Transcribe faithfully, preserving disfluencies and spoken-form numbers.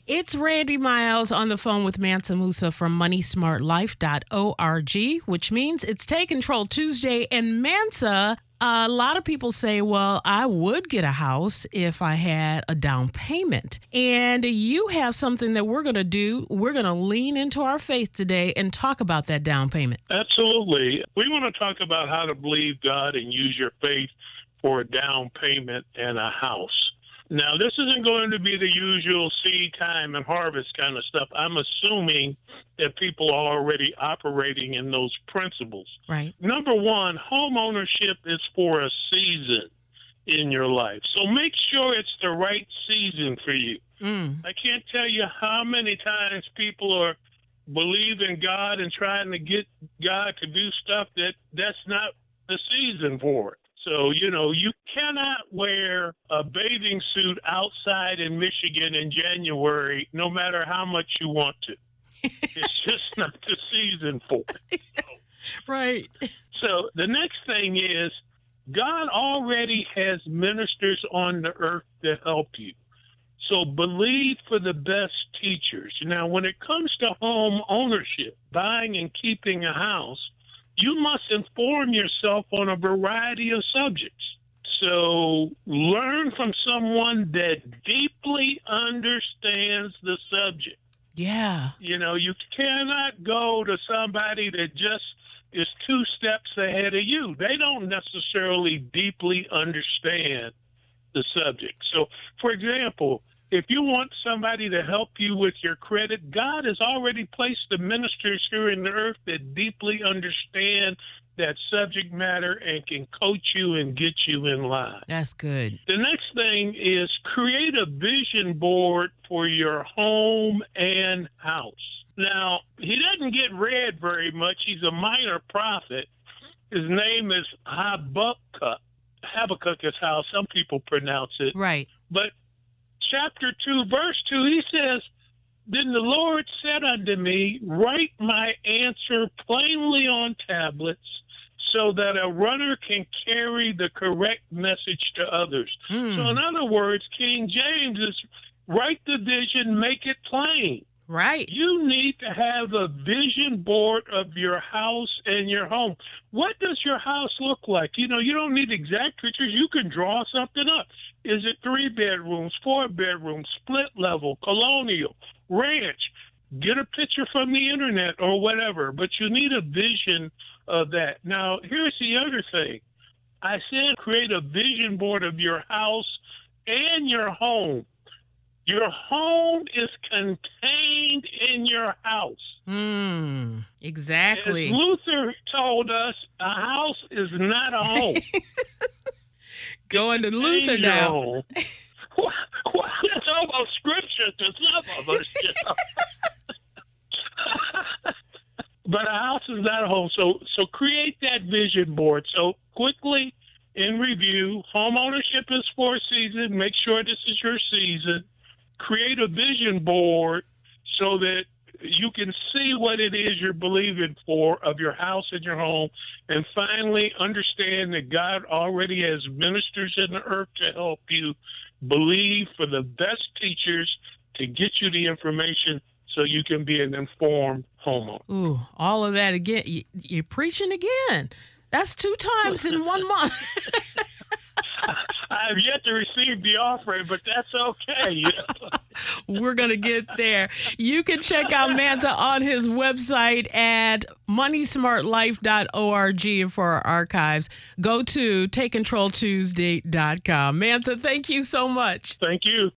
It's Randy Miles on the phone with Mansa Musa from money smart life dot org, which means it's Take Control Tuesday. And Mansa, a lot of people say, well, I would get a house if I had a down payment. And you have something that we're going to do. We're going to lean into our faith today and talk about that down payment. Absolutely. We want to talk about how to believe God and use your faith for a down payment and a house. Now, this isn't going to be the usual seed time and harvest kind of stuff. I'm assuming that people are already operating in those principles. Right. Number one, home ownership is for a season in your life. So make sure it's the right season for you. Mm. I can't tell you how many times people are believing God and trying to get God to do stuff that that's not the season for it. So, you know, you cannot wear a bathing suit outside in Michigan in January, no matter how much you want to. It's just not the season for it. So, right. So the next thing is God already has ministers on the earth to help you. So believe for the best teachers. Now, when it comes to home ownership, buying and keeping a house, you must inform yourself on a variety of subjects. So learn from someone that deeply understands the subject. Yeah. You know, you cannot go to somebody that just is two steps ahead of you. They don't necessarily deeply understand the subject. So, for example, if you want somebody to help you with your credit, God has already placed the ministers here in the earth that deeply understand that subject matter and can coach you and get you in line. That's good. The next thing is create a vision board for your home and house. Now, he doesn't get read very much. He's a minor prophet. His name is Habakkuk. Habakkuk is how some people pronounce it. Right. But chapter two, verse two, he says, "Then the Lord said unto me, write my answer plainly on tablets so that a runner can carry the correct message to others." Mm. So in other words, King James is write the vision, make it plain. Right. You need to have a vision board of your house and your home. What does your house look like? You know, you don't need exact pictures. You can draw something up. Is it three bedrooms, four bedrooms, split level, colonial, ranch? Get a picture from the internet or whatever, but you need a vision of that. Now, here's the other thing. I said create a vision board of your house and your home. Your home is contained in your house. Mm, exactly. As Luther told us, a house is not a home. Going to Luther now. Well, well, it's almost scripture to some of us. You know? But a house is not a home. So, so create that vision board. So quickly in review, home ownership is for a season. Make sure this is your season. Create a vision board so that you can see what it is you're believing for of your house and your home. And finally, understand that God already has ministers in the earth to help you. Believe for the best teachers to get you the information so you can be an informed homeowner. Ooh, all of that again. You, you're preaching again. That's two times in one month. I have yet to receive the offering, but that's okay. You know? We're going to get there. You can check out Mansa on his website at money smart life dot org. And for our archives, go to take control tuesday dot com. Mansa, thank you so much. Thank you.